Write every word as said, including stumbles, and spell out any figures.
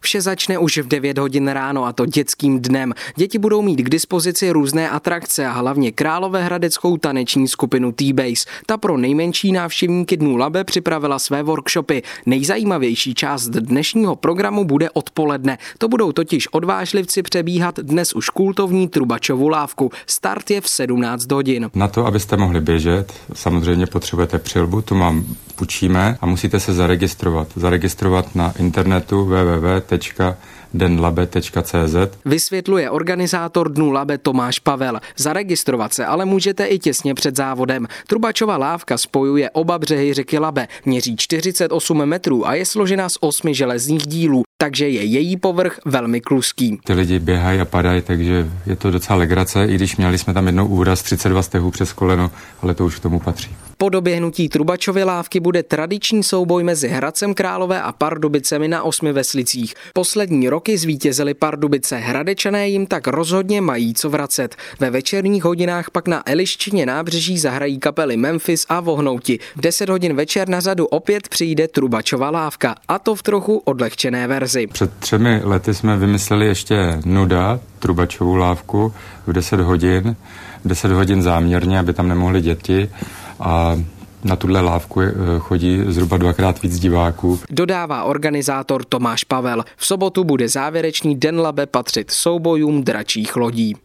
Vše začne už v devět hodin ráno, a to dětským dnem. Děti budou mít k dispozici různé atrakce a hlavně královéhradeckou taneční skupinu T-Base. Ta pro nejmenší návštěvníky Dnů Labe připravila své workshopy. Nejzajímavější část dnešního programu bude odpoledne. To budou totiž odvážlivci přebíhat dnes už kultovní Trubačovu lávku. Start je v sedmnáct hodin. Na to, abyste mohli běžet, samozřejmě potřebujete přilbu, tu mám půjčíme a musíte se zaregistrovat. Zaregistrovat na internetu w w w tečka den labe tečka c z. Vysvětluje organizátor Dnů Labe Tomáš Pavel. Zaregistrovat se ale můžete i těsně před závodem. Trubačova lávka spojuje oba břehy řeky Labe, měří čtyřicet osm metrů a je složena z osmi železných dílů, takže je její povrch velmi kluský. Ty lidi běhají a padají, takže je to docela legrace, i když měli jsme tam jednou úraz třicet dva stehů přes koleno, ale to už k tomu patří. Po doběhnutí Trubačovy lávky bude tradiční souboj mezi Hradcem Králové a Pardubicemi na osmi veslicích. Poslední roky zvítězily Pardubice, Hradečané jim tak rozhodně mají co vracet. Ve večerních hodinách pak na Eliščině nábřeží zahrají kapely Memphis a Vohnouti. V deset hodin večer na řadu opět přijde Trubačova lávka, a to v trochu odlehčené verzi. Před třemi lety jsme vymysleli ještě nuda, Trubačovu lávku v deset hodin, deset hodin záměrně, aby tam nemohli děti, a na tuhle lávku chodí zhruba dvakrát víc diváků. Dodává organizátor Tomáš Pavel. V sobotu bude závěrečný Den Labe patřit soubojům dračích lodí.